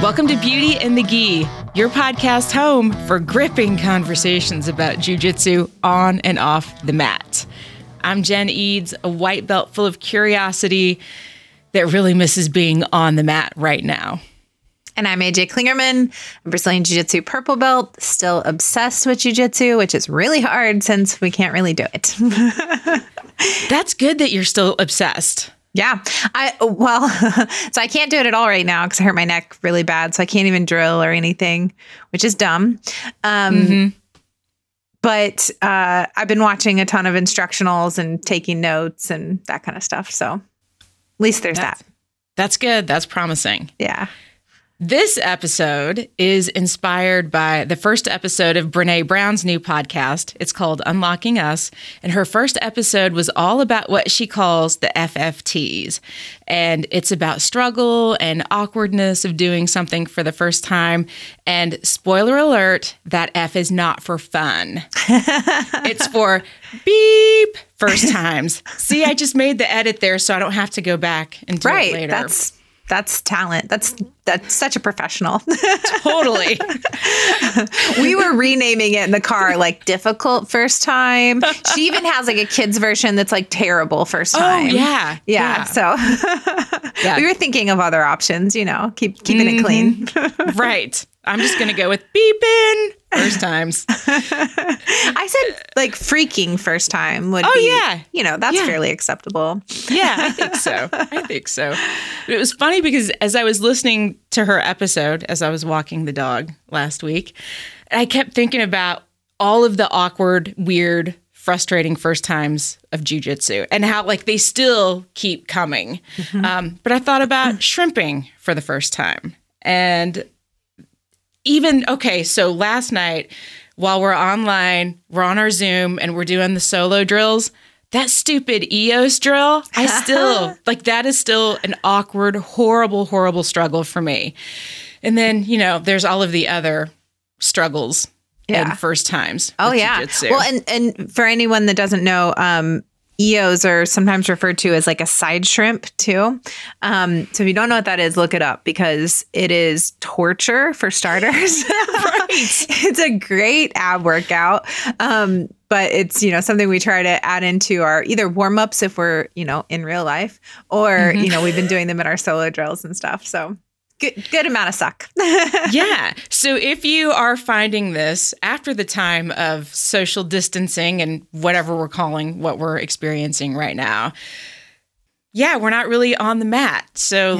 Welcome to Beauty and the Gi, your podcast home for gripping conversations about jiu-jitsu on and off the mat. I'm Jen Eads, a white belt full of curiosity that really misses being on the mat right now. And I'm AJ Klingerman, a Brazilian Jiu-Jitsu purple belt, still obsessed with Jiu-Jitsu, which is really hard since we can't really do it. That's good that you're still obsessed. Yeah. So I can't do it at all right now because I hurt my neck really bad. So I can't even drill or anything, which is dumb. But I've been watching a ton of instructionals and taking notes and that kind of stuff. So at least there's that. That's good. That's promising. Yeah. This episode is inspired by the first episode of Brene Brown's new podcast. It's called Unlocking Us. And her first episode was all about what she calls the FFTs. And it's about struggle and awkwardness of doing something for the first time. And spoiler alert, that F is not for fun. It's for beep first times. See, I just made the edit there so I don't have to go back and do it later. That's talent. That's such a professional. Totally. We were renaming it in the car, like difficult first time. She even has like a kid's version that's like terrible first time. Oh, yeah. Yeah. So we were thinking of other options, keeping it clean. Right. I'm just going to go with beeping first times. I said like freaking first time would be, that's fairly acceptable. Yeah, I think so. But it was funny because as I was listening to her episode, as I was walking the dog last week, I kept thinking about all of the awkward, weird, frustrating first times of jiu-jitsu and how like they still keep coming. But I thought about shrimping for the first time. And so last night while we're online, we're on our Zoom and we're doing the solo drills. That stupid EOS drill, I still, that is still an awkward, horrible, horrible struggle for me. And then, there's all of the other struggles and first times. Oh, yeah. Jiu-jitsu. Well, and for anyone that doesn't know, EOs are sometimes referred to as like a side shrimp too. So if you don't know what that is, look it up because it is torture for starters. Right. It's a great ab workout. But it's, something we try to add into our either warm-ups if we're, in real life or, we've been doing them in our solo drills and stuff. So good amount of suck. Yeah. So if you are finding this after the time of social distancing and whatever we're calling what we're experiencing right now, we're not really on the mat. So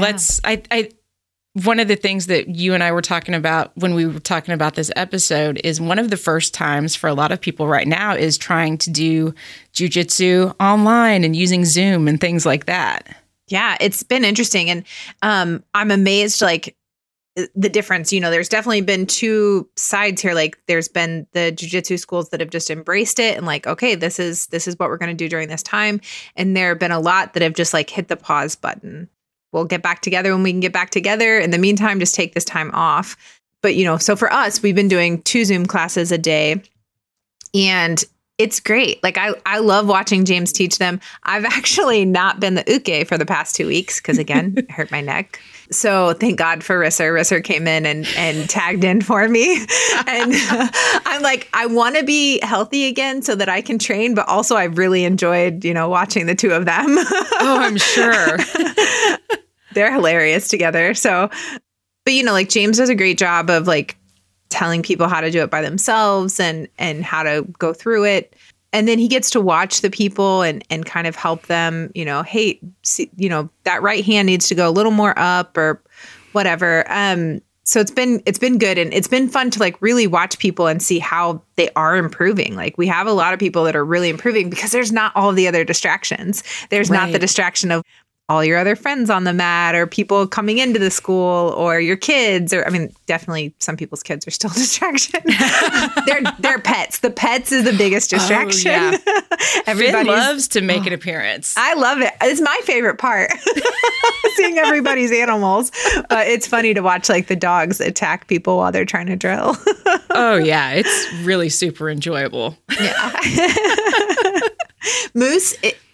one of the things that you and I were talking about when we were talking about this episode is one of the first times for a lot of people right now is trying to do jiu-jitsu online and using Zoom and things like that. Yeah, it's been interesting. And I'm amazed, the difference. There's definitely been two sides here. Like there's been the jiu-jitsu schools that have just embraced it and okay, this is what we're going to do during this time. And there have been a lot that have just hit the pause button. We'll get back together when we can get back together. In the meantime, just take this time off. But, so for us, we've been doing 2 Zoom classes a day. And it's great. I love watching James teach them. I've actually not been the uke for the past 2 weeks because, again, I hurt my neck. So thank God for Risser. Risser came in and tagged in for me. And I'm I want to be healthy again so that I can train. But also I've really enjoyed, watching the two of them. Oh, I'm sure. They're hilarious together. So, but, James does a great job of telling people how to do it by themselves and how to go through it. And then he gets to watch the people and kind of help them, hey, see, that right hand needs to go a little more up or whatever. So it's been good. And it's been fun to really watch people and see how they are improving. We have a lot of people that are really improving because there's not all the other distractions. There's not the distraction of all your other friends on the mat or people coming into the school or your kids or definitely some people's kids are still a distraction. They're pets. The pets is the biggest distraction. Oh, yeah. Everybody loves to make an appearance. I love it. It's my favorite part. Seeing everybody's animals. But it's funny to watch the dogs attack people while they're trying to drill. Oh yeah. It's really super enjoyable. Yeah. Moose,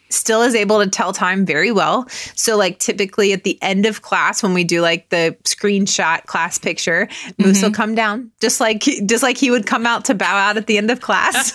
still is able to tell time very well. So like typically at the end of class, when we do like the screenshot class picture, Moose will come down just like he would come out to bow out at the end of class.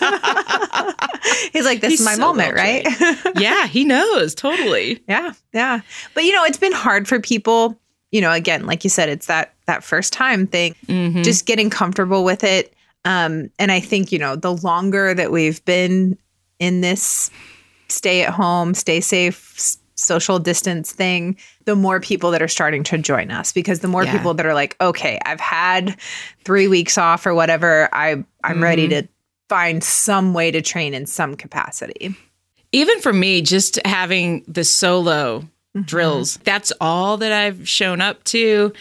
He's like, this is my moment, right? Yeah, he knows. Totally. Yeah. Yeah. But, it's been hard for people, again, like you said, it's that first time thing, just getting comfortable with it. And I think, the longer that we've been in this stay at home, stay safe, social distance thing, the more people that are starting to join us, because the more people that are like, okay, I've had 3 weeks off or whatever, I'm ready to find some way to train in some capacity. Even for me, just having the solo drills, that's all that I've shown up to.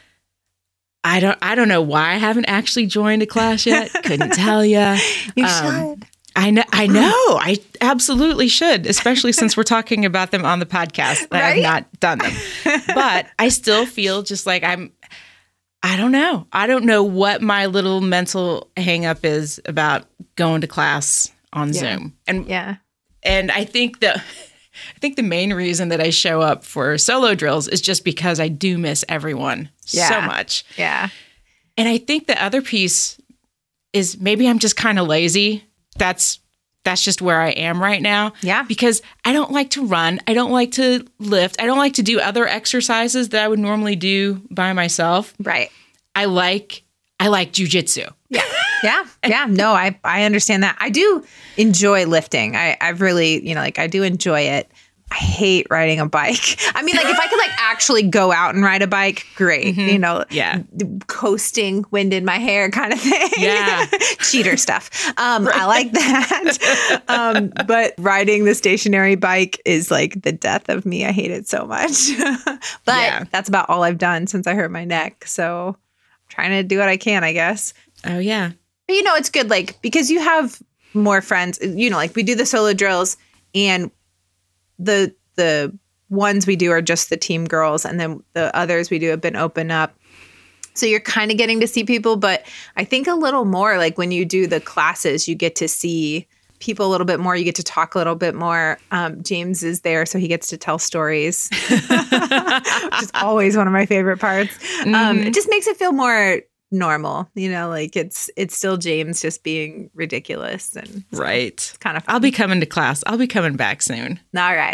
I don't know why I haven't actually joined a class yet. Couldn't tell you. You should. I know. I absolutely should, especially since we're talking about them on the podcast. I have not done them. But I still feel just like I don't know. I don't know what my little mental hang up is about going to class on Zoom. And I think the main reason that I show up for solo drills is just because I do miss everyone so much. Yeah. And I think the other piece is maybe I'm just kind of lazy. That's just where I am right now. Yeah. Because I don't like to run. I don't like to lift. I don't like to do other exercises that I would normally do by myself. Right. I like jujitsu. Yeah. Yeah. Yeah. No, I understand that. I do enjoy lifting. I've really, I do enjoy it. I hate riding a bike. I mean, like if I could like actually go out and ride a bike, great. Coasting, wind in my hair kind of thing. Yeah. Cheater stuff. I like that. But riding the stationary bike is like the death of me. I hate it so much. But that's about all I've done since I hurt my neck. So I'm trying to do what I can, I guess. Oh, yeah. But, it's good, like, because you have more friends, like we do the solo drills and the ones we do are just the team girls, and then the others we do have been open up. So you're kind of getting to see people, but I think a little more like when you do the classes, you get to see people a little bit more. You get to talk a little bit more. James is there, so he gets to tell stories, which is always one of my favorite parts. It just makes it feel more normal, like it's still James just being ridiculous and it's kind of fun. I'll be coming to class. I'll be coming back soon. All right.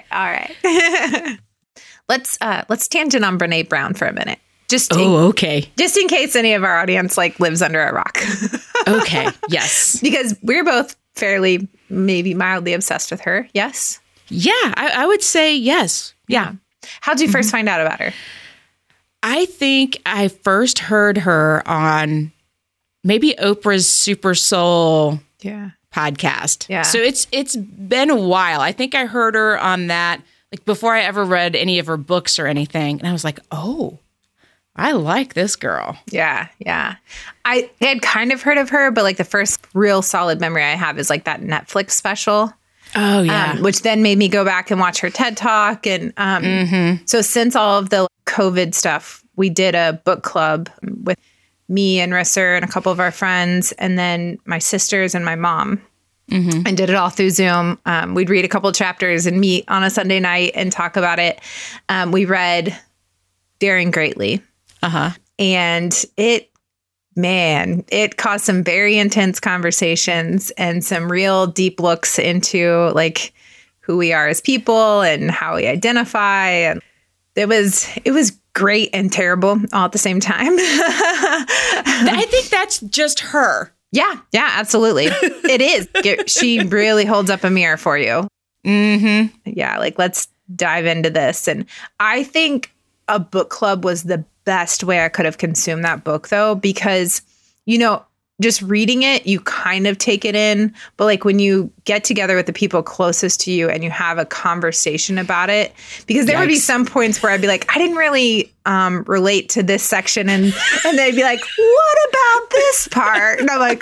Let's tangent on Brene Brown for a minute. Okay. Just in case any of our audience like lives under a rock. Okay. Yes. Because we're both fairly, maybe mildly obsessed with her. Yes. Yeah, I would say yes. Yeah. How'd you first find out about her? I think I first heard her on maybe Oprah's Super Soul podcast. Yeah. So it's been a while. I think I heard her on that like before I ever read any of her books or anything. And I was like, oh, I like this girl. Yeah. Yeah. I had kind of heard of her, but like the first real solid memory I have is like that Netflix special. Oh, yeah. Which then made me go back and watch her TED Talk. And so since all of the COVID stuff, we did a book club with me and Risser and a couple of our friends, and then my sisters and my mom, and did it all through Zoom. We'd read a couple chapters and meet on a Sunday night and talk about it. We read Daring Greatly. And it caused some very intense conversations and some real deep looks into like who we are as people and how we identify. And it was great and terrible all at the same time. I think that's just her. Yeah, absolutely. It is. She really holds up a mirror for you. Yeah, like let's dive into this. And I think a book club was the best way I could have consumed that book, though, because, just reading it, you kind of take it in. But like when you get together with the people closest to you and you have a conversation about it, because there would be some points where I'd be like, I didn't really relate to this section. And they'd be like, what about this part? And I'm like,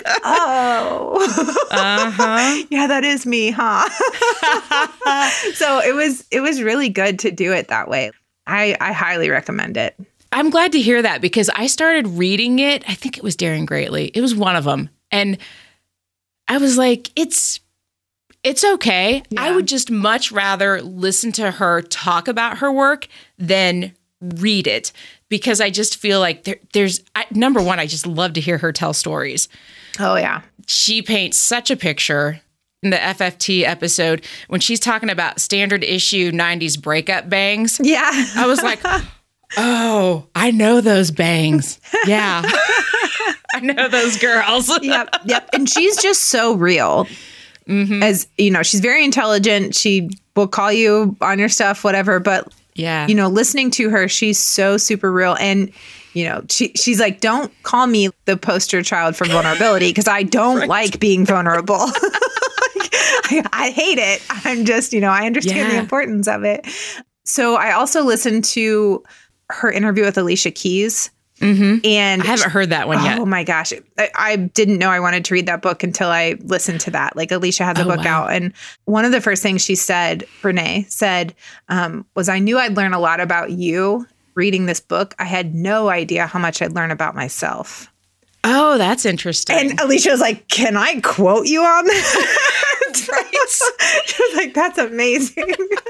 oh, yeah, that is me, huh? So it was really good to do it that way. I highly recommend it. I'm glad to hear that because I started reading it. I think it was Daring Greatly. It was one of them. And I was like, it's It's okay. Yeah. I would just much rather listen to her talk about her work than read it, because I just feel like number one, I just love to hear her tell stories. Oh, yeah. She paints such a picture in the FFT episode when she's talking about standard issue 90s breakup bangs. Yeah. I was like, oh, I know those bangs. Yeah. I know those girls. Yep. And she's just so real. Mm-hmm. As you know, she's very intelligent. She will call you on your stuff, whatever. But, yeah, listening to her, she's so super real. And, she's like, don't call me the poster child for vulnerability, because I don't like being vulnerable. I hate it. I'm just, I understand the importance of it. So I also listened to her interview with Alicia Keys. Mm-hmm. And I haven't heard that one yet. Oh my gosh. I didn't know I wanted to read that book until I listened to that. Like, Alicia has a book out. And one of the first things she said, Brene said, was, I knew I'd learn a lot about you reading this book. I had no idea how much I'd learn about myself. Oh, that's interesting. And Alicia was like, can I quote you on that? She was like, that's amazing.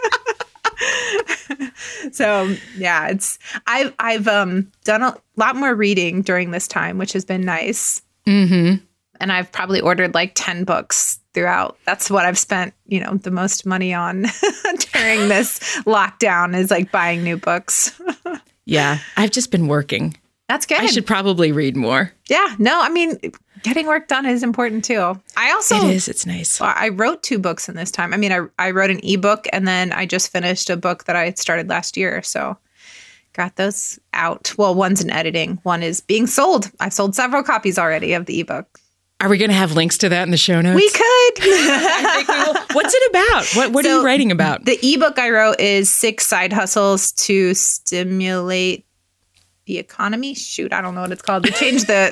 So yeah, I've done a lot more reading during this time, which has been nice. Mm-hmm. And I've probably ordered like 10 books throughout. That's what I've spent, the most money on during this lockdown, is like buying new books. Yeah, I've just been working. That's good. I should probably read more. Yeah, no, I mean, getting work done is important too. I also, it is. It's nice. I wrote 2 books in this time. I mean, I wrote an ebook, and then I just finished a book that I started last year. So got those out. Well, one's in editing. One is being sold. I've sold several copies already of the ebook. Are we going to have links to that in the show notes? We could. I think we will. What's it about? What are you writing about? The ebook I wrote is 6 side hustles to stimulate the economy. Shoot, I don't know what it's called. We changed the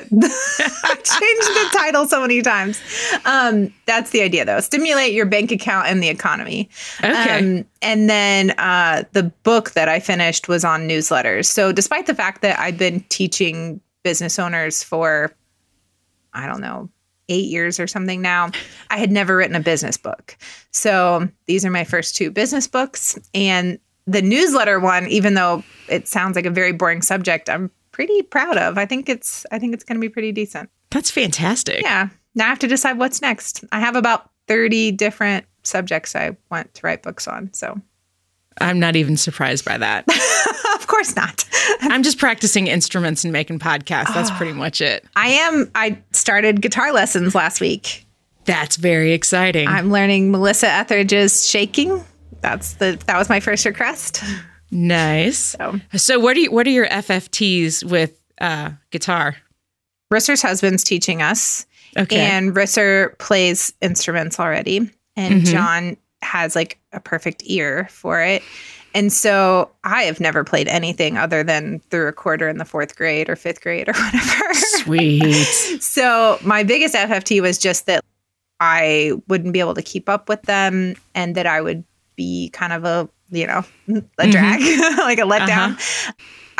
title so many times. That's the idea, though. Stimulate your bank account and the economy. Okay. And then the book that I finished was on newsletters. So despite the fact that I've been teaching business owners for, I don't know, 8 years or something now, I had never written a business book. So these are my first 2 business books. And the newsletter one, even though it sounds like a very boring subject, I'm pretty proud of. I think it's going to be pretty decent. That's fantastic. Yeah. Now I have to decide what's next. I have about 30 different subjects I want to write books on. So I'm not even surprised by that. Of course not. I'm just practicing instruments and making podcasts. That's pretty much it. I started guitar lessons last week. That's very exciting. I'm learning Melissa Etheridge's Shaking. That was my first request. Nice. So what are your FFTs with guitar? Risser's husband's teaching us. Okay. And Risser plays instruments already. And John has like a perfect ear for it. And so I have never played anything other than the recorder in the 4th grade or 5th grade or whatever. Sweet. So my biggest FFT was just that I wouldn't be able to keep up with them, and that I would be kind of a drag, like a letdown.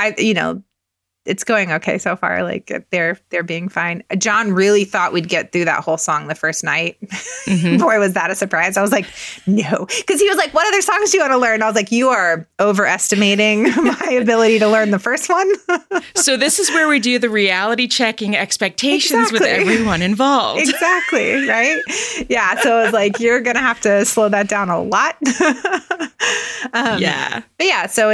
It's going okay so far. Like they're being fine. John really thought we'd get through that whole song the first night. Boy, was that a surprise. I was like, no, because he was like, what other songs do you want to learn? I was like, you are overestimating my ability to learn the first one. So this is where we do the reality checking expectations with everyone involved. Exactly. Right. Yeah. So I was like, you're going to have to slow that down a lot. Yeah. But yeah, so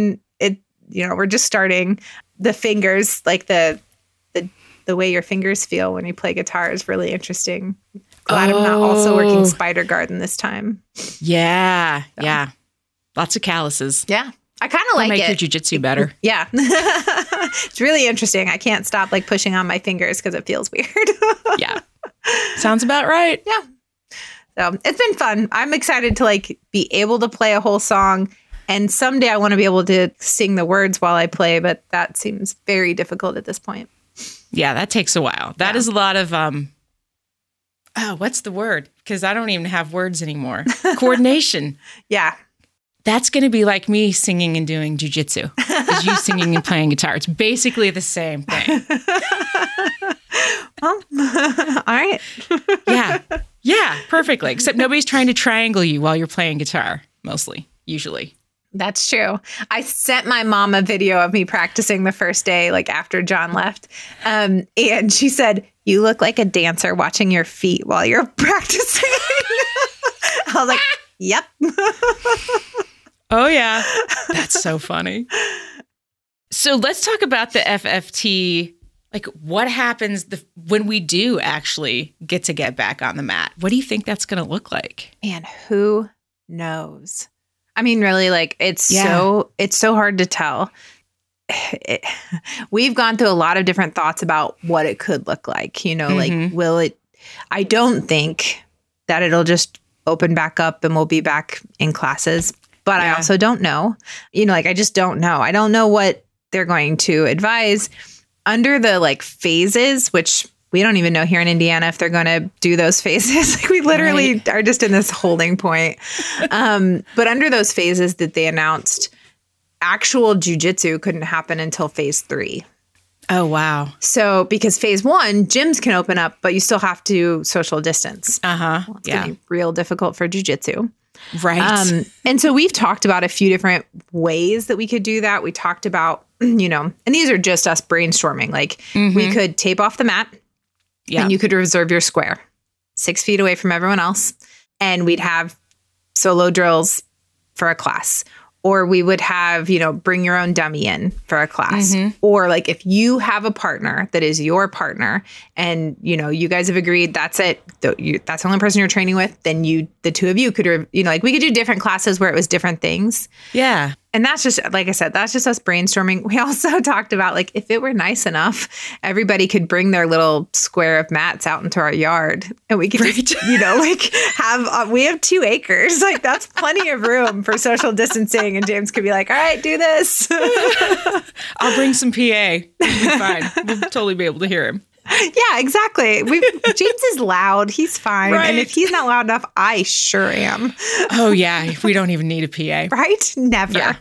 we're just starting. The fingers, like the way your fingers feel when you play guitar, is really interesting. Glad I'm not also working Spider Garden this time. Yeah. So. Yeah. Lots of calluses. Yeah. I kind of like make it. Your jiu-jitsu better. Yeah. It's really interesting. I can't stop like pushing on my fingers because it feels weird. Yeah. Sounds about right. Yeah. So it's been fun. I'm excited to like be able to play a whole song. And someday I want to be able to sing the words while I play, but that seems very difficult at this point. Yeah, that takes a while. That is a lot of, what's the word? Because I don't even have words anymore. Coordination. Yeah. That's going to be like me singing and doing jujitsu. Is you singing and playing guitar. It's basically the same thing. Well, all right. Yeah. Yeah, perfectly. Except nobody's trying to triangle you while you're playing guitar, usually. That's true. I sent my mom a video of me practicing the first day, like after John left. And she said, "You look like a dancer watching your feet while you're practicing." I was like, yep. Oh, yeah. That's so funny. So let's talk about the FFT. Like, what happens when we do actually get back on the mat? What do you think that's going to look like? Man, who knows? I mean, really, like, it's so hard to tell. We've gone through a lot of different thoughts about what it could look like. Like, will it? I don't think that it'll just open back up and we'll be back in classes. But I also don't know. I just don't know. I don't know what they're going to advise under the like phases, which we don't even know here in Indiana if they're going to do those phases. Like, we literally are just in this holding point. But under those phases that they announced, actual jujitsu couldn't happen until phase 3. Oh, wow. So because phase 1, gyms can open up, but you still have to social distance. Well, it's going to be real difficult for jujitsu. Right. And so we've talked about a few different ways that we could do that. We talked about, and these are just us brainstorming. Like, we could tape off the mat and you could reserve your square 6 feet away from everyone else. And we'd have solo drills for a class. Or we would have, bring your own dummy in for a class. Or like, if you have a partner that is your partner and, you guys have agreed that's it, that's the only person you're training with, then the two of you could, like, we could do different classes where it was different things. Yeah. And that's just, like I said, that's just us brainstorming. We also talked about, like, if it were nice enough, everybody could bring their little square of mats out into our yard and we could just, we have 2 acres. Like, that's plenty of room for social distancing. And James could be like, all right, do this. I'll bring some PA. It'll be fine. We'll totally be able to hear him. Yeah, exactly. James is loud. He's fine. Right. And if he's not loud enough, I sure am. Oh, yeah. We don't even need a PA. Right? Never. Yeah.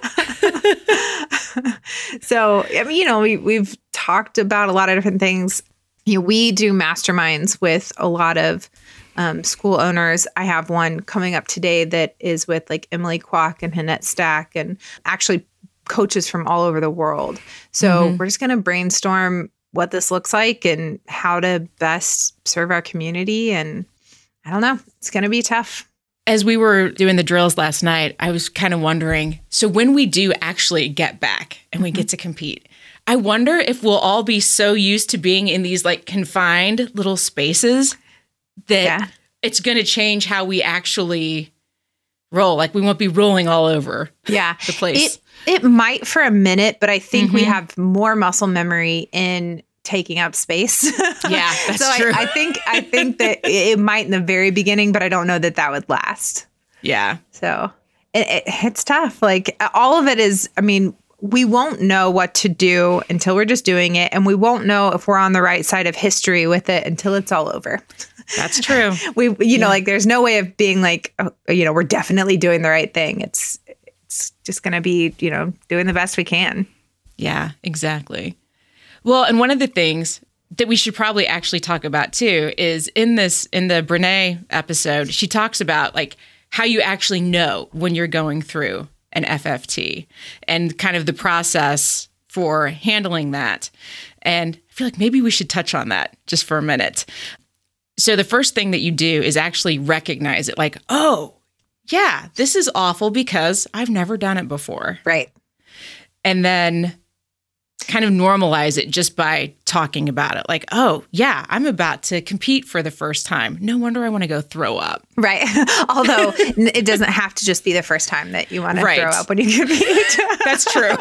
So, I mean, we've talked about a lot of different things. We do masterminds with a lot of school owners. I have one coming up today that is with like Emily Kwok and Annette Stack and actually coaches from all over the world. So we're just going to brainstorm what this looks like and how to best serve our community. And I don't know, it's going to be tough. As we were doing the drills last night, I was kind of wondering, so when we do actually get back and we get to compete, I wonder if we'll all be so used to being in these like confined little spaces that it's going to change how we actually roll. Like, we won't be rolling all over the place. It might for a minute, but I think we have more muscle memory in taking up space. Yeah, that's true. I think that it might in the very beginning, but I don't know that would last. Yeah. So it's tough. Like, all of it is, I mean, we won't know what to do until we're just doing it. And we won't know if we're on the right side of history with it until it's all over. That's true. Like, there's no way of being like, we're definitely doing the right thing. It's just going to be, doing the best we can. Yeah, exactly. Well, and one of the things that we should probably actually talk about too is in the Brene episode, she talks about like how you actually know when you're going through an FFT and kind of the process for handling that. And I feel like maybe we should touch on that just for a minute. So the first thing that you do is actually recognize it, like, oh, yeah, this is awful because I've never done it before. Right. And then kind of normalize it just by talking about it. Like, oh, yeah, I'm about to compete for the first time. No wonder I want to go throw up. Right. Although it doesn't have to just be the first time that you want to throw up when you compete. That's true.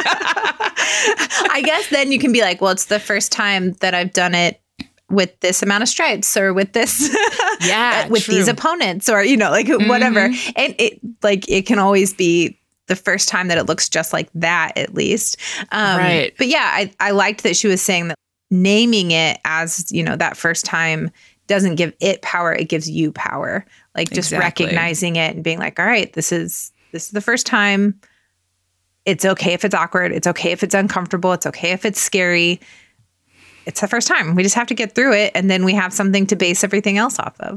I guess then you can be like, well, it's the first time that I've done it with this amount of stripes or with this, with these opponents or, whatever. And it can always be the first time that it looks just like that, at least. Right. But yeah, I liked that she was saying that naming it as, that first time doesn't give it power. It gives you power. Like, just recognizing it and being like, all right, this is the first time. It's okay if it's awkward. It's okay if it's uncomfortable. It's okay if it's scary. It's the first time. We just have to get through it. And then we have something to base everything else off of.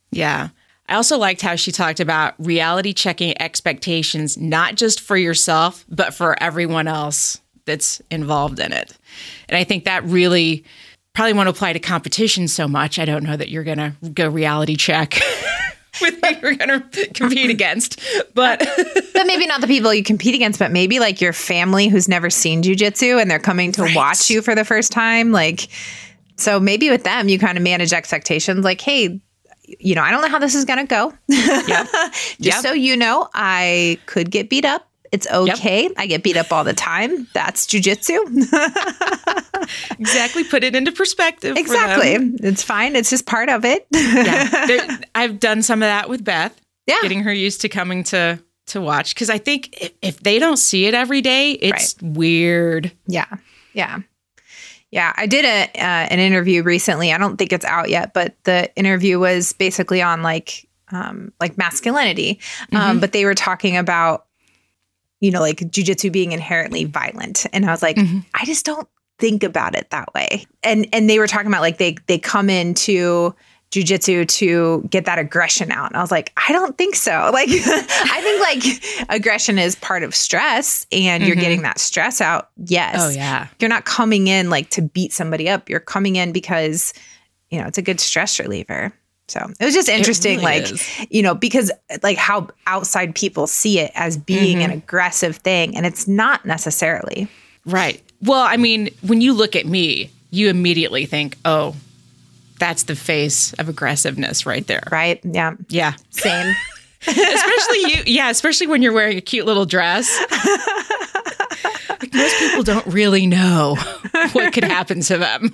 Yeah. I also liked how she talked about reality checking expectations, not just for yourself, but for everyone else that's involved in it. And I think that really probably won't apply to competition so much. I don't know that you're going to go reality check with who you're going to compete against, but maybe not the people you compete against, but maybe like your family who's never seen jujitsu and they're coming to watch you for the first time. Like, so maybe with them, you kind of manage expectations like, hey, you know, I don't know how this is going to go. Yep. Just so you know, I could get beat up. It's okay. Yep. I get beat up all the time. That's jujitsu. Exactly. Put it into perspective. Exactly. It's fine. It's just part of it. I've done some of that with Beth. Yeah. Getting her used to coming to watch. Because I think if they don't see it every day, it's weird. Yeah. Yeah. Yeah, I did an interview recently. I don't think it's out yet, but the interview was basically on like masculinity. But they were talking about, you know, like jujitsu being inherently violent. And I was like, I just don't think about it that way. And they were talking about like they come into jujitsu to get that aggression out. And I was like, I don't think so. Like, I think like aggression is part of stress and you're getting that stress out. Yes. Oh, yeah. You're not coming in like to beat somebody up. You're coming in because, you know, it's a good stress reliever. So it was just interesting, really you know, because like how outside people see it as being an aggressive thing. And it's not necessarily. Right. Well, I mean, when you look at me, you immediately think, oh, that's the face of aggressiveness right there. Right. Yeah. Yeah. Same. Especially when you're wearing a cute little dress. Like most people don't really know what could happen to them.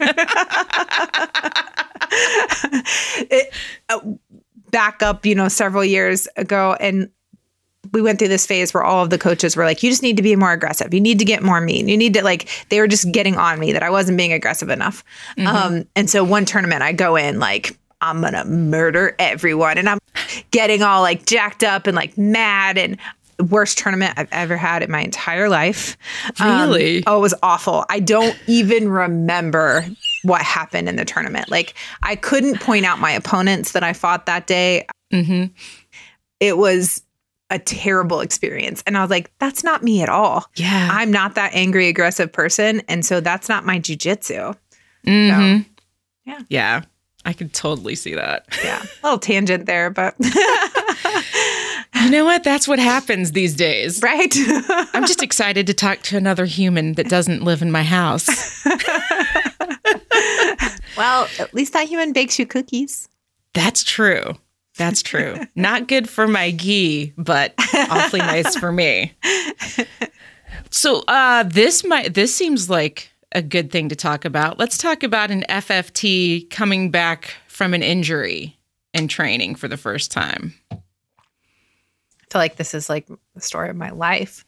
Back up, you know, several years ago, and we went through this phase where all of the coaches were like, you just need to be more aggressive. You need to get more mean. You need to like, they were just getting on me that I wasn't being aggressive enough. And so one tournament I go in like, I'm going to murder everyone. And I'm getting all like jacked up and like mad, and worst tournament I've ever had in my entire life. Really? It was awful. I don't even remember what happened in the tournament. Like I couldn't point out my opponents that I fought that day. It was a terrible experience. And I was like, that's not me at all. Yeah. I'm not that angry, aggressive person. And so that's not my jujitsu. So, yeah. Yeah. I could totally see that. Yeah. A little tangent there, but you know what? That's what happens these days. Right. I'm just excited to talk to another human that doesn't live in my house. Well, at least that human bakes you cookies. That's true. That's true. Not good for my gi, but awfully nice for me. So this seems like a good thing to talk about. Let's talk about an FFT coming back from an injury and training for the first time. I feel like this is like the story of my life.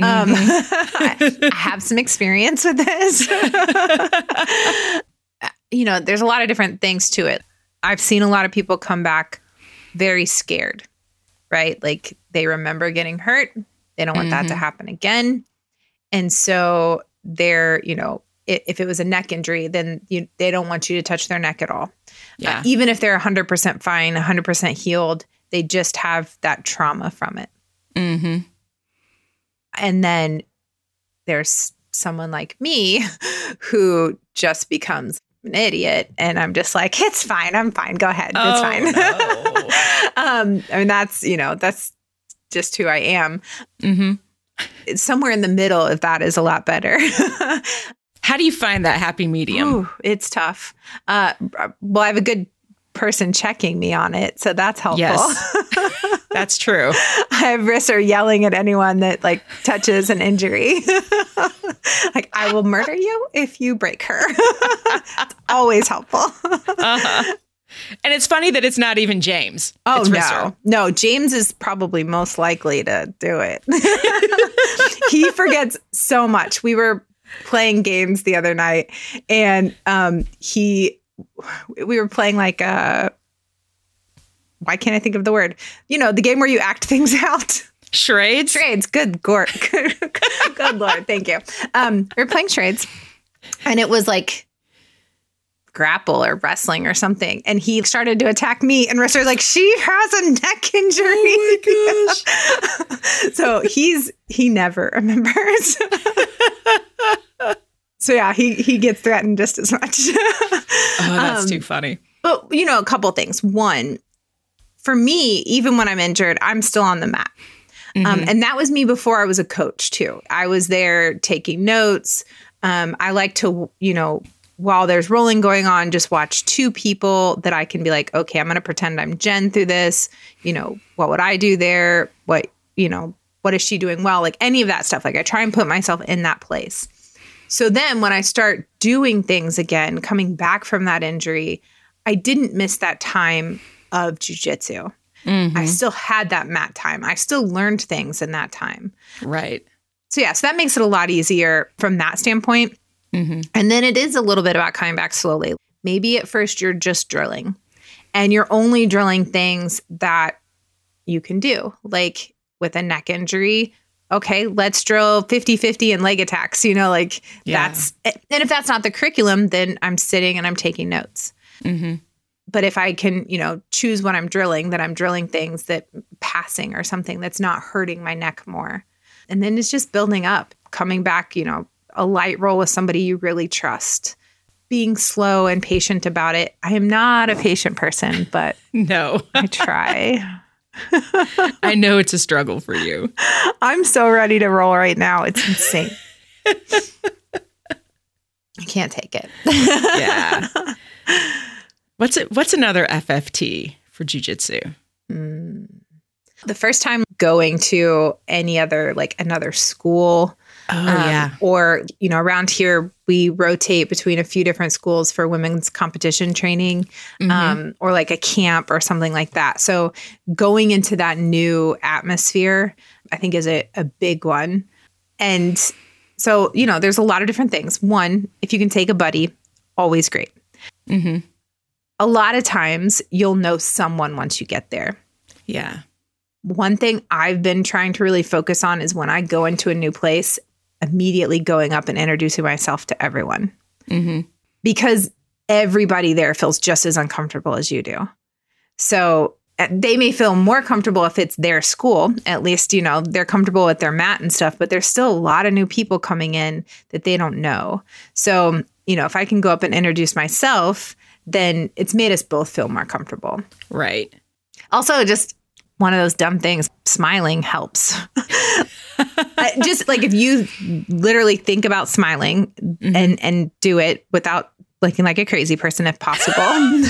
I have some experience with this. You know, there's a lot of different things to it. I've seen a lot of people come back very scared, right? Like they remember getting hurt. They don't want that to happen again. And so they're, you know, if it was a neck injury, then they don't want you to touch their neck at all. Yeah. Even if they're 100% fine, 100% healed, they just have that trauma from it. And then there's someone like me who just becomes an idiot. And I'm just like, it's fine. I'm fine. Go ahead. It's fine. No. I mean, that's just who I am. It's somewhere in the middle of that is a lot better. How do you find that happy medium? Ooh, it's tough. Well, I have a good person checking me on it, so that's helpful. Yes, that's true. I have Risser yelling at anyone that like touches an injury. Like, I will murder you if you break her. It's always helpful. And it's funny that it's not even James. Oh, no, James is probably most likely to do it. He forgets so much. We were playing games the other night, and we were playing like why can't I think of the word? You know, the game where you act things out. Charades? Charades. Good Lord. Good Lord. Thank you. We were playing charades, and it was like grapple or wrestling or something. And he started to attack me. And Risser's like, she has a neck injury. Oh my gosh. So he never remembers. So yeah, he gets threatened just as much. That's too funny. But, a couple things. One, for me, even when I'm injured, I'm still on the mat. And that was me before I was a coach too. I was there taking notes. I like to, while there's rolling going on, just watch two people that I can be like, okay, I'm going to pretend I'm Jen through this. What would I do there? What is she doing well? Like any of that stuff. Like I try and put myself in that place. So then when I start doing things again, coming back from that injury, I didn't miss that time of jujitsu. I still had that mat time. I still learned things in that time. Right. So yeah, so that makes it a lot easier from that standpoint. And then it is a little bit about coming back slowly. Maybe at first you're just drilling and you're only drilling things that you can do. Like with a neck injury, okay, let's drill 50-50 and leg attacks, that's, and if that's not the curriculum, then I'm sitting and I'm taking notes. But if I can, choose when I'm drilling, that I'm drilling things that passing or something that's not hurting my neck more. And then it's just building up, coming back, a light roll with somebody you really trust, being slow and patient about it. I am not a patient person, but no, I try. I know it's a struggle for you. I'm so ready to roll right now. It's insane. I can't take it. Yeah. What's another FFT for jiu-jitsu? The first time going to any other, like another school. Or, around here, we rotate between a few different schools for women's competition training, or like a camp or something like that. So going into that new atmosphere, I think is a big one. And so, there's a lot of different things. One, if you can take a buddy, always great. A lot of times you'll know someone once you get there. Yeah. One thing I've been trying to really focus on is when I go into a new place, immediately going up and introducing myself to everyone. Because everybody there feels just as uncomfortable as you do. So they may feel more comfortable if it's their school. At least, they're comfortable with their mat and stuff, but there's still a lot of new people coming in that they don't know. So, if I can go up and introduce myself, then it's made us both feel more comfortable. Right. Also, just one of those dumb things, smiling helps. Just like if you literally think about smiling and do it without looking like a crazy person, if possible,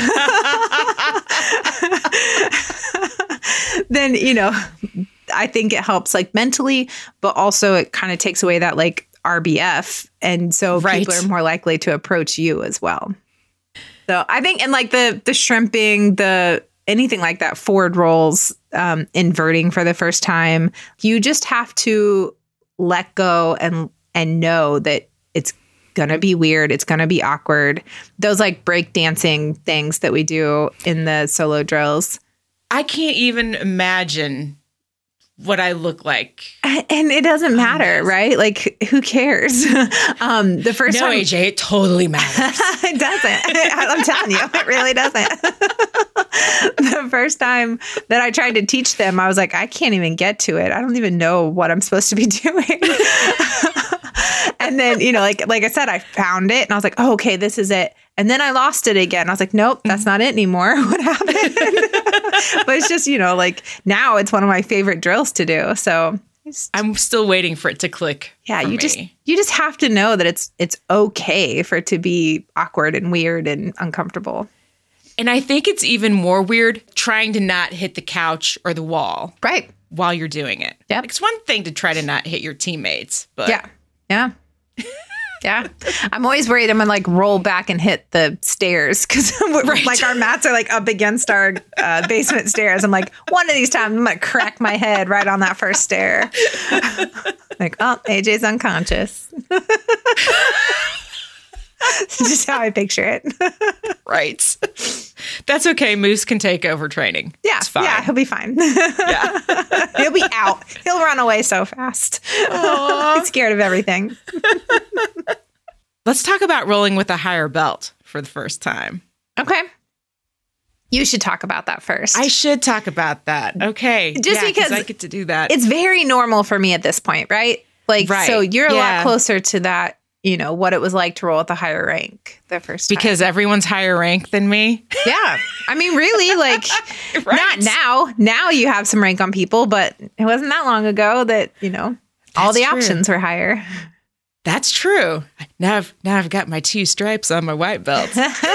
then, I think it helps like mentally, but also it kind of takes away that like RBF. And so people are more likely to approach you as well. So I think, and like the shrimping, anything like that, forward rolls, inverting for the first time, you just have to let go and know that it's going to be weird. It's going to be awkward. Those like break dancing things that we do in the solo drills. I can't even imagine what I look like. And it doesn't matter, right? Like, who cares? The first time, AJ, it totally matters. It doesn't. I'm telling you, it really doesn't. The first time that I tried to teach them, I was like, I can't even get to it. I don't even know what I'm supposed to be doing. And then, like I said, I found it and I was like, oh, okay, this is it. And then I lost it again. I was like, nope, that's not it anymore. What happened? But it's just, like now it's one of my favorite drills to do. So I'm still waiting for it to click. Yeah, you just have to know that it's okay for it to be awkward and weird and uncomfortable. And I think it's even more weird trying to not hit the couch or the wall. Right. While you're doing it. Yeah. It's one thing to try to not hit your teammates, but yeah. Yeah. I'm always worried I'm going to like roll back and hit the stairs because like our mats are like up against our basement stairs. I'm like, one of these times I'm going to crack my head right on that first stair. Like, oh, AJ's unconscious. Just how I picture it. Right. That's okay. Moose can take over training. Yeah. It's fine. Yeah, he'll be fine. Yeah. He'll be out. He'll run away so fast. He's scared of everything. let's talk about rolling with a higher belt for the first time. Okay. You should talk about that first. I should talk about that. Okay. Just because I get to do that. It's very normal for me at this point, right? Like, Right. so you're a lot closer to that, you know, what it was like to roll with a higher rank the first time. Because everyone's higher rank than me. Yeah. I mean, really, like, not now. Now you have some rank on people, but it wasn't that long ago that, you know, all the options were higher. That's true. Now I've got my 2 stripes on my white belt.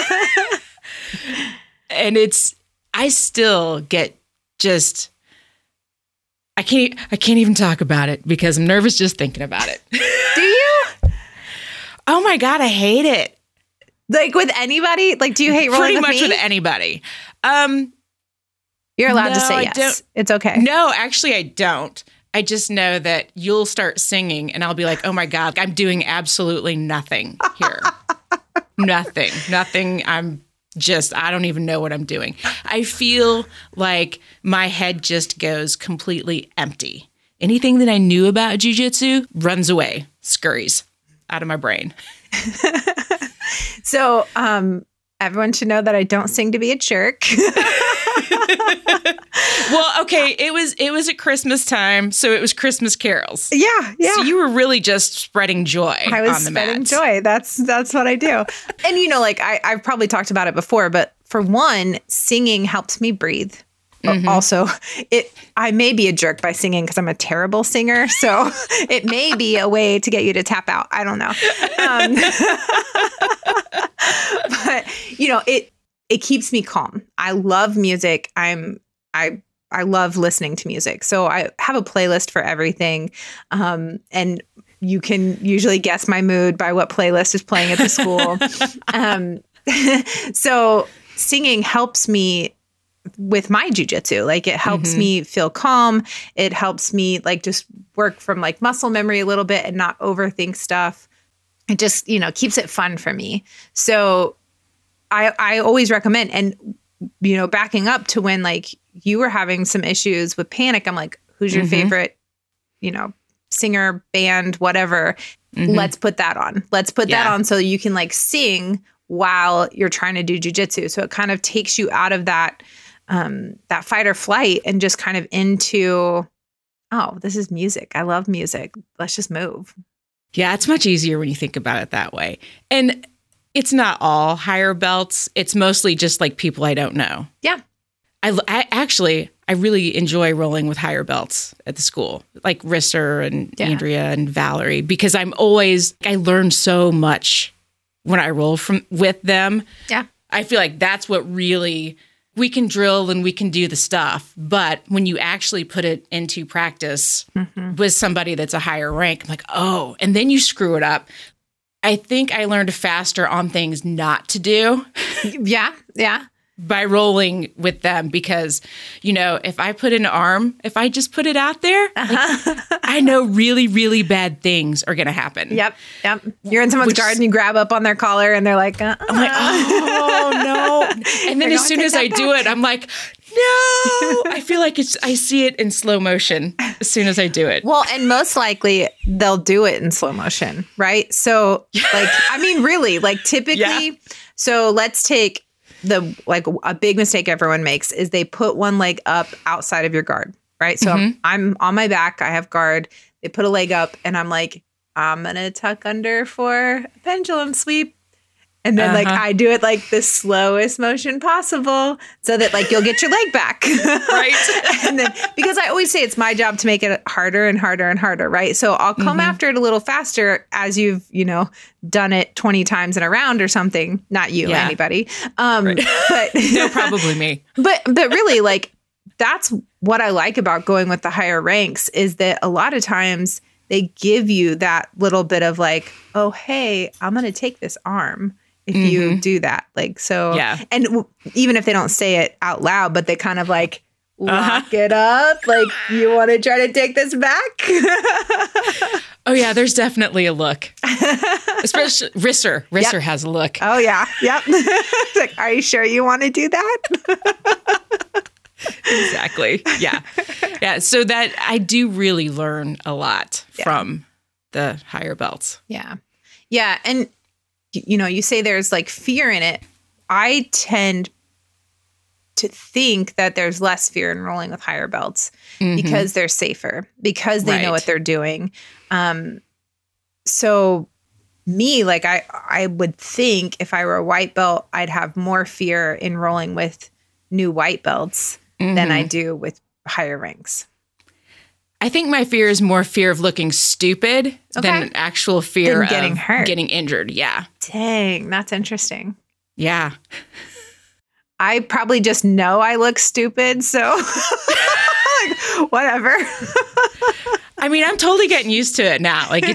And I still get just, I can't even talk about it because I'm nervous just thinking about it. Do you? Oh my God, I hate it. Like with anybody? Like, do you hate rolling Pretty with much me? with anybody. You're allowed to No, say I yes. don't. It's okay. No, actually I don't. I just know that you'll start singing and I'll be like, oh my God, I'm doing absolutely nothing here. Nothing. I don't even know what I'm doing. I feel like my head just goes completely empty. Anything that I knew about jujitsu runs away, scurries out of my brain. So, everyone should know that I don't sing to be a jerk. Well, okay, it was at Christmas time, so it was Christmas carols. Yeah. So you were really just spreading joy I was on the spreading mat. joy. That's what I do. And you know, like I've probably talked about it before, but for one, singing helps me breathe. Also, I may be a jerk by singing because I'm a terrible singer. So it may be a way to get you to tap out. I don't know. But you know, it keeps me calm. I love music. I love listening to music. So I have a playlist for everything. And you can usually guess my mood by what playlist is playing at the school. So singing helps me with my jujitsu. Like it helps me feel calm. It helps me like just work from like muscle memory a little bit and not overthink stuff. It just, you know, keeps it fun for me. So I always recommend, and, you know, backing up to when like you were having some issues with panic, I'm like, who's your favorite, you know, singer, band, whatever. Let's put that on. Let's put that on so you can like sing while you're trying to do jujitsu. So it kind of takes you out of that fight or flight and just kind of into, oh, this is music. I love music. Let's just move. Yeah, it's much easier when you think about it that way. And it's not all higher belts. It's mostly just like people I don't know. Yeah. I really enjoy rolling with higher belts at the school, like Risser and Andrea and Valerie, because I learn so much when I roll with them. Yeah. I feel like that's what really, we can drill and we can do the stuff. But when you actually put it into practice with somebody that's a higher rank, I'm like, oh, and then you screw it up. I think I learned faster on things not to do. Yeah. Yeah. By rolling with them, because, you know, if I just put it out there, like, I know really, really bad things are going to happen. Yep. You're in someone's guard and you grab up on their collar and they're like, I'm like, oh no. And then as soon as I do it, I'm like, no. I feel like I see it in slow motion as soon as I do it. Well, and most likely they'll do it in slow motion, right? So like, I mean, really, like typically, so let's take a big mistake everyone makes is they put one leg up outside of your guard, right? So I'm on my back, I have guard, they put a leg up and I'm like, I'm going to tuck under for a pendulum sweep. And then like I do it like the slowest motion possible so that like you'll get your leg back. Right. And then because I always say it's my job to make it harder and harder and harder, right? So I'll come after it a little faster as you've, you know, done it 20 times in a round or something. Not you, anybody. But no, probably me. But really like that's what I like about going with the higher ranks is that a lot of times they give you that little bit of like, oh, hey, I'm going to take this arm. If you do that, like, so, and even if they don't say it out loud, but they kind of like lock it up, like, you want to try to take this back? Oh, yeah, there's definitely a look. Especially Risser has a look. Oh, yeah. Yep. Like, are you sure you want to do that? Exactly. Yeah. Yeah. So that I do really learn a lot from the higher belts. Yeah. Yeah. And you say there's like fear in it. I tend to think that there's less fear in rolling with higher belts because they're safer, because they know what they're doing. So me, like I would think if I were a white belt, I'd have more fear in rolling with new white belts than I do with higher ranks. I think my fear is more fear of looking stupid than actual fear of getting hurt, getting injured. Yeah. Dang, that's interesting. Yeah. I probably just know I look stupid, so like, whatever. I mean, I'm totally getting used to it now. Like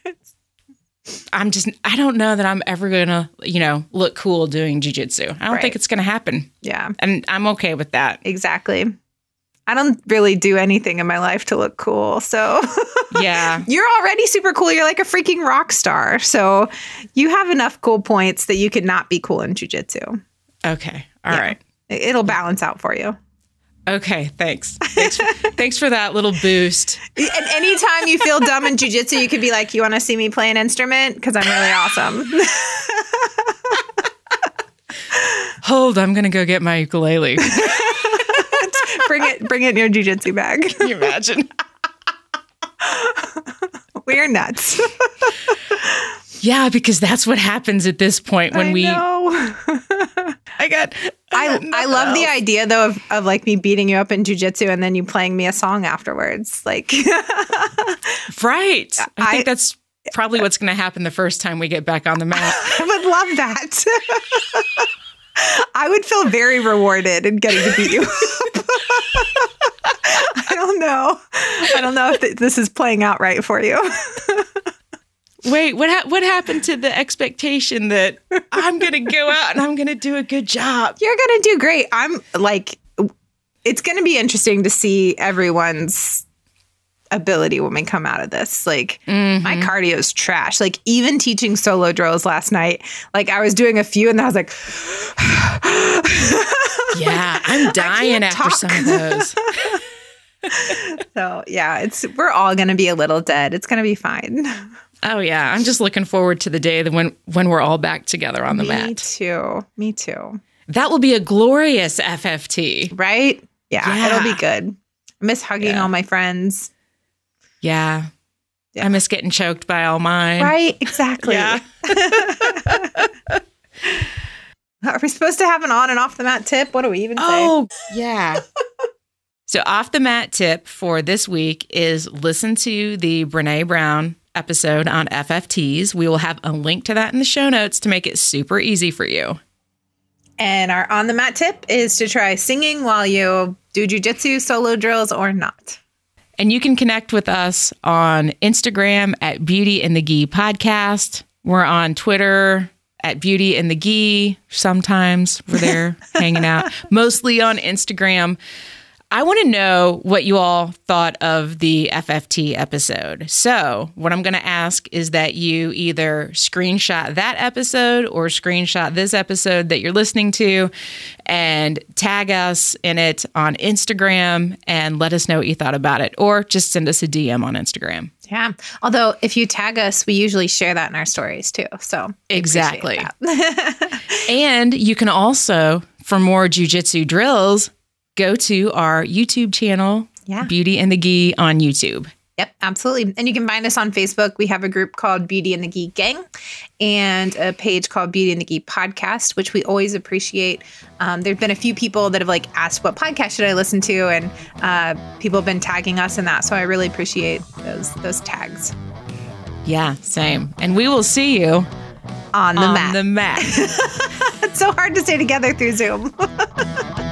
I don't know that I'm ever going to, look cool doing jiu-jitsu. I don't think it's going to happen. Yeah. And I'm okay with that. Exactly. I don't really do anything in my life to look cool. So yeah, you're already super cool. You're like a freaking rock star. So you have enough cool points that you could not be cool in jiu-jitsu. Okay. All right. It'll balance out for you. Okay. Thanks for that little boost. And anytime you feel dumb in jiu-jitsu, you could be like, you want to see me play an instrument? Because I'm really awesome. Hold, I'm going to go get my ukulele. Bring it in your jiu-jitsu bag. Can you imagine? We're nuts. Yeah, because that's what happens at this point when I love the idea though of like me beating you up in jiu-jitsu and then you playing me a song afterwards. Like right. I think that's probably what's going to happen the first time we get back on the mat. I would love that. I would feel very rewarded in getting to beat you up. I don't know if this is playing out right for you. Wait, what happened to the expectation that I'm going to go out and I'm going to do a good job? You're going to do great. I'm like, it's going to be interesting to see everyone's ability when we come out of this. Like my cardio is trash. Like even teaching solo drills last night, like I was doing a few and I was like, yeah, I'm dying after some of those. So yeah, we're all going to be a little dead. It's going to be fine. Oh yeah. I'm just looking forward to the day that when we're all back together on the mat. Me too. That will be a glorious FFT. Right? Yeah. It'll be good. I miss hugging all my friends. Yeah. I miss getting choked by all mine. Right, exactly. Yeah. Are we supposed to have an on and off the mat tip? What do we even say? Oh, yeah. So off the mat tip for this week is listen to the Brene Brown episode on FFTs. We will have a link to that in the show notes to make it super easy for you. And our on the mat tip is to try singing while you do jiu-jitsu, solo drills, or not. And you can connect with us on Instagram at Beauty and the Gi Podcast. We're on Twitter at Beauty and the Gi. Sometimes we're there hanging out, mostly on Instagram. I want to know what you all thought of the FFT episode. So what I'm going to ask is that you either screenshot that episode or screenshot this episode that you're listening to and tag us in it on Instagram and let us know what you thought about it, or just send us a DM on Instagram. Yeah. Although if you tag us, we usually share that in our stories too. So exactly. And you can also, for more jiu-jitsu drills, go to our YouTube channel, Beauty and the Gi on YouTube. Yep, absolutely. And you can find us on Facebook. We have a group called Beauty and the Gi Gang and a page called Beauty and the Gi Podcast, which we always appreciate. There've been a few people that have like asked what podcast should I listen to, and people have been tagging us in that. So I really appreciate those tags. Yeah, same. And we will see you on the mat. The mat. It's so hard to stay together through Zoom.